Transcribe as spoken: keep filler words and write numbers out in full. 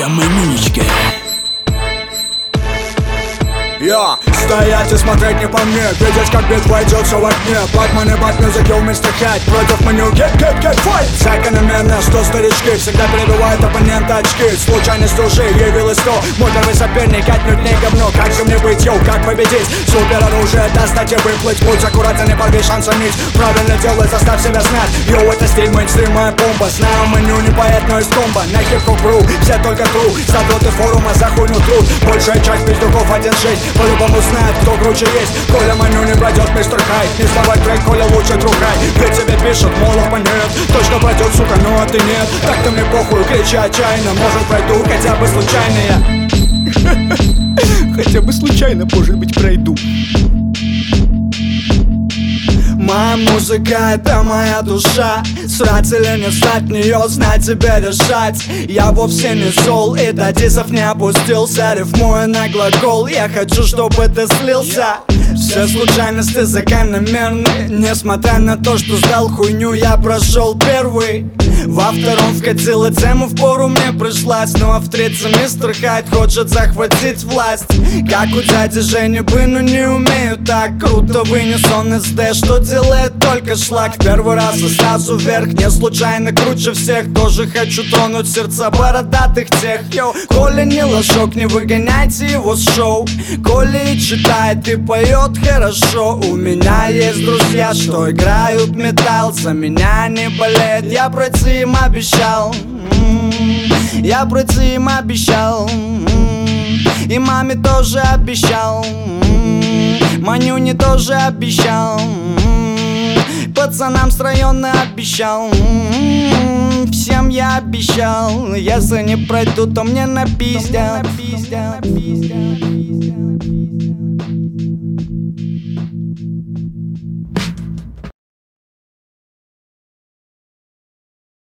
Манюнечка, Манюнечка. Я стоять и смотреть не по мне, видеть, как битва идет все в окне. Батман и бат-мюзики вместе хать против меню get, get, get, fight. Закономерно, что старички всегда перебивают оппонента очки. Случайность уже явилась то, мой первый соперник отнюдь не говно. Как же мне быть, йоу, как победить? Супероружие достать и выплыть. Будь аккуратен, не порви шанса нить. Правильно делай, заставь себя знать. Йоу, это стиль, мейнстрим, моя бомба. Знаю меню, не поэт, но из комбо. На хип-хоп-ру, все только тру. Задроты форума за хуйню труд. Большая часть пиздюков один шесть. По-любому знает, кто круче есть. Коля Маню не пройдет, мистер Хай. Не сдавай трек, Коля лучше другай. Ведь тебе пишут, мол, оппонент точно пройдет, сука, но ты нет. Так-то мне похуй, кричи отчаянно. Может пройду, хотя бы случайно я. Хотя бы случайно, может быть, пройду. Моя музыка — это моя душа. Срать или не стать в нее, знать тебе решать. Я вовсе не зол и до дисов не опустился. Рифмую на глагол, я хочу, чтобы ты слился. Все случайности закономерны. Несмотря на то, что сдал хуйню, я прошел первый. Во втором вкатила тему, впору мне пришлась. Ну а в третьем мистер Хайд хочет захватить власть. Как у дяди Жени бы, но не умею так. Круто вынес он эс дэ, что делает только шлак. Первый раз и сразу вверх, не случайно круче всех. Тоже хочу тронуть сердца бородатых тех. Йоу, Коля не ложок, не выгоняйте его с шоу. Коля и читает, и поет хорошо. У меня есть друзья, что играют металл. За меня не болеет, я пройти им обещал. м-м-м. Я пройти им обещал. м-м-м. И маме тоже обещал. м-м-м. Манюне тоже обещал. м-м-м. Пацанам с района обещал. м-м-м. Всем я обещал. Если не пройду, то мне напиздят.